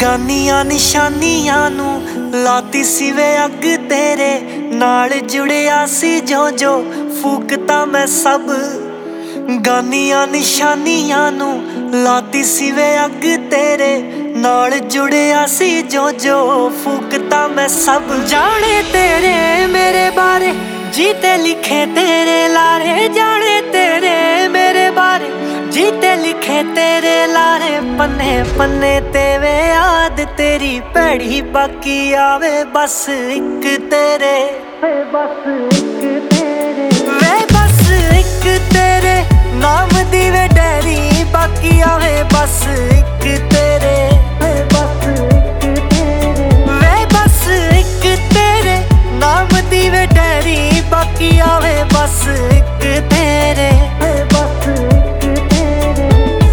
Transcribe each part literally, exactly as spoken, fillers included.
ਗਾਨੀਆਂ ਨਿਸ਼ਾਨੀਆਂ ਨੂੰ ਲਾਤੀ ਸੀ ਵੇ ਅੱਗ ਤੇਰੇ ਨਾਲ ਜੁੜਿਆ ਸੀ ਜੋ ਜੋ ਫੂਕਤਾ ਮੈਂ ਸਭ। ਗਾਨੀਆਂ ਨਿਸ਼ਾਨੀਆਂ ਨੂੰ ਲਾਤੀ ਸੀ ਵੇ ਅੱਗ ਤੇਰੇ ਨਾਲ ਜੁੜਿਆ ਸੀ ਜੋ ਜੋ ਫੂਕਤਾ ਮੈਂ ਸਭ। ਜਾਣੇ ਤੇਰੇ ਮੇਰੇ ਬਾਰੇ ਜੀਤੇ ਲਿਖੇ ਤੇਰੇ ਲਾਰੇ, ਜਾਣੇ ਤੇਰੇ ਮੇਰੇ ਬਾਰੇ ਜੀਤੇ ਲਿਖੇ ਤੇਰੇ ਲਾਰੇ। ਪੰਨੇ ਪੰਨੇ ਤੇ ਵੇ ਯਾਦ ਤੇਰੀ ਭੈੜੀ ਬਾਕੀ ਆਵੇ ਬਸ ਇੱਕ ਤੇਰੇ, ਬਸ ਇੱਕ ਤੇਰੇ ਵੇ ਬਸ ਇੱਕ ਤੇਰੇ ਨਾਮ ਦੀ ਵੇ ਡੈਰੀ ਬਾਕੀ ਆਵੇ ਬਸ ਇੱਕ ਤੇਰੇ, ਬਸ ਇੱਕ ਤੇਰੇ ਵੇ ਬਸ ਇੱਕ ਤੇਰੇ ਨਾਮ ਦੀ ਵੇ ਡੈਰੀ ਬਾਕੀ ਆਵੇ ਬਸ ਇੱਕ ਤੇਰੇ, ਬਸ ਇੱਕ ਤੇਰੇ।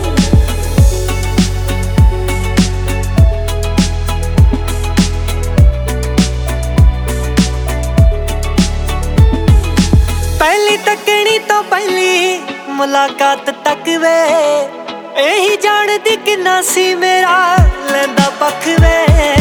ਪਹਿਲੀ ਤੱਕਣੀ ਤੋਂ ਪਹਿਲੀ ਮੁਲਾਕਾਤ ਤੱਕ ਵੇ ਇਹੀ ਜਾਣਦੀ ਕਿੰਨਾ ਸੀ ਮੇਰਾ ਲੈਂਦਾ ਪੱਖ ਵੇ।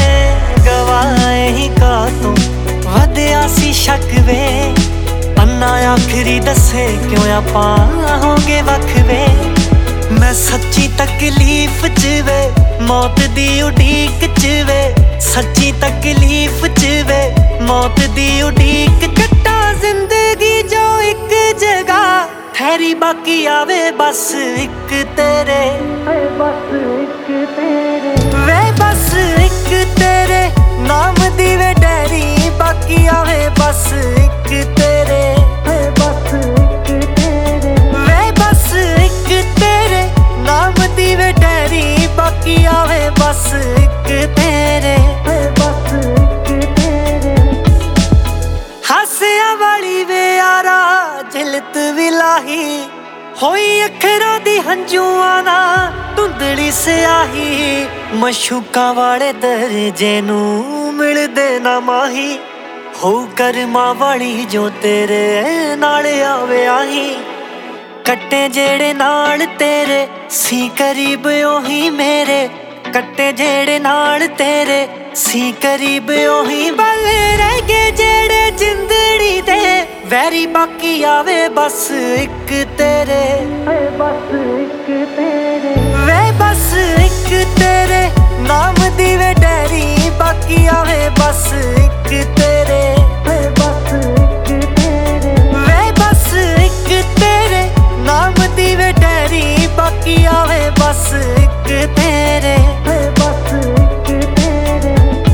ਗਵਾਏ ਹੀ ਕਾਤੋਂ ਵਧਿਆ ਸੀ ਸ਼ੱਕ ਵੇ, ਪੰਨਾ ਆਖਰੀ ਦੱਸੇ ਕਿਉਂ ਆਪਾਂ ਹੋਗੇ ਵੱਖ ਵੇ। ਮੈਂ ਸੱਚੀ ਤਕਲੀਫ ਚ ਵੇ ਮੌਤ ਦੀ ਉਡੀਕ ਚ ਵੇ, ਸੱਚੀ ਤਕਲੀਫ ਚ ਵੇ ਮੌਤ ਦੀ ਉਡੀਕ। ਕੱਟਾਂ ਜ਼ਿੰਦਗੀ ਜੋ ਇੱਕ ਜਗ੍ਹਾ ਠਹਿਰੀ ਬਾਕੀ ਆਵੇ ਬਸ ਇੱਕ ਤੇਰੇ, ਬਸ ਇੱਕ ਤੇਰੇ ਵੇ ਬਸ ਇੱਕ ਤੇਰੇ ਨਾਮ ਦੀ ਵੇ ਡੈਰੀ ਬਾਕੀ ਆਵੇ ਬਸ ਇੱਕ ਤੇਰੇ, ਬਸ ਇੱਕ ਤੇਰੇ ਵੇ ਬਸ ਇੱਕ ਤੇਰੇ ਨਾਮ ਦੀ ਵੇ ਡੈਰੀ ਬਾਕੀ ਆਵੇ ਬਸ ਇੱਕ ਤੇਰੇ, ਬਸ ਇੱਕ ਤੇਰੇ। ਹਾਸਿਆਂ ਵਾਲੀ ਵੇ ਯਾਰਾ ਜਿਲਤ ਵਿਲਾਹੀ ਹੋਈ ਅੱਖਰਾਂ ਦੀ ਹੰਝੂਆਂ ਨਾ ਧੁੰਦਲੀ ਸਿਆਹੀ। ਮਸ਼ੂਕਾਂ ਵਾਲੇ ਦਰਜੇ ਨੂੰ ਮਿਲਦੇ ਨਾ ਮਾਹੀ, ਹੋ ਕਰਮਾਂ ਵਾਲੀ ਜੋ ਤੇਰੇ ਨਾਲ ਆਵੇ ਆਹੀ। ਕੱਟੇ ਜਿਹੜੇ ਨਾਲ ਤੇਰੇ ਸੀ ਕਰੀਬ ਉਹੀ ਮੇਰੇ, ਕੱਟੇ ਜਿਹੜੇ ਨਾਲ ਤੇਰੇ ਸੀ ਕਰੀਬ ਉਹੀ। ਬਲ ਰਹਿ ਗਏ ਜਿਹੜੇ ਜਿੰਦੜੀ ਦੇ ਵੈਰੀ ਬਾਕੀ ਆਵੇ ਬਸ ਇੱਕ ਤੇਰੇ, ਬਸ ਇੱਕ ਤੇਰੇ ਵੇ ਬਸ ਇੱਕ ਤੇਰੇ ਨਾਮ ਦੀ ਵੇ ਡੈਰੀ ਬਾਕੀ ਆਵੇ ਬਸ ਇੱਕ ਤੇਰੇ, ਬਸ ਇੱਕ ਤੇਰੇ ਵੇ ਬਸ ਇੱਕ ਤੇਰੇ ਨਾਮ ਦੀ ਵੇ ਡੈਰੀ ਬਾਕੀ ਆਵੇ ਬਸ ਇੱਕ ਤੇਰੇ, ਬਸ ਇੱਕ ਤੇਰੇ।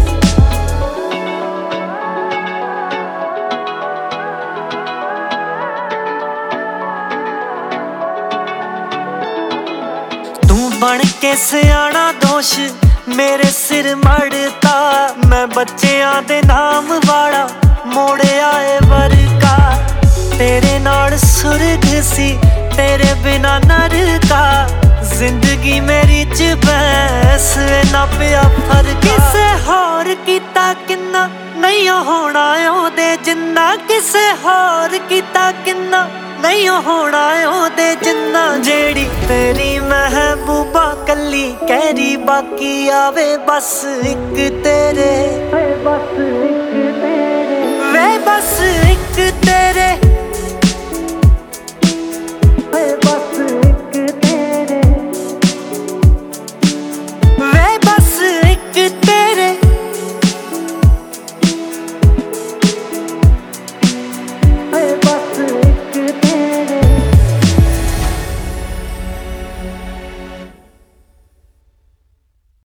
ਤੂੰ ਬਣ ਕੇ ਸਿਆਣਾ ਦੋਸ਼ ਮੇਰੇ ਸਿਰ ਮੜਤਾ, ਮੈਂ ਬੱਚਿਆਂ ਦੇ ਨਾਮ ਵਾਲਾ ਮੋੜਿਆ ਏ ਵਰਕਾ। ਤੇਰੇ ਨਾਲ ਸੁਰਗ ਸੀ ਤੇਰੇ ਬਿਨਾ ਨਰਕਾ, ਜ਼ਿੰਦਗੀ ਮੇਰੀ ਚ ਬੈਸ ਨਾ ਪਿਆ ਫਰਕ। ਕਿਸੇ ਹੋਰ ਕੀਤਾ ਕਿੰਨਾ ਨਹੀਂ ਹੋਣਾ ਉਹਦੇ ਜਿੰਨਾ, ਕਿਸੇ ਹੋਰ ਕੀਤਾ ਕਿੰਨਾ ਨਹੀਂ ਹੋਣਾ ਉਹਦੇ ਜਿੰਨਾ। ਜਿਹੜੀ ਤੇਰੀ ਮਹਿਬੂਬਾ ਕੱਲੀ ਕਹਿਰੀ ਬਾਕੀ ਆਵੇ ਬਸ ਇੱਕ ਤੇਰੇ, ਬਸ ਇੱਕ ਤੇਰੇ ਵੇ ਬਸ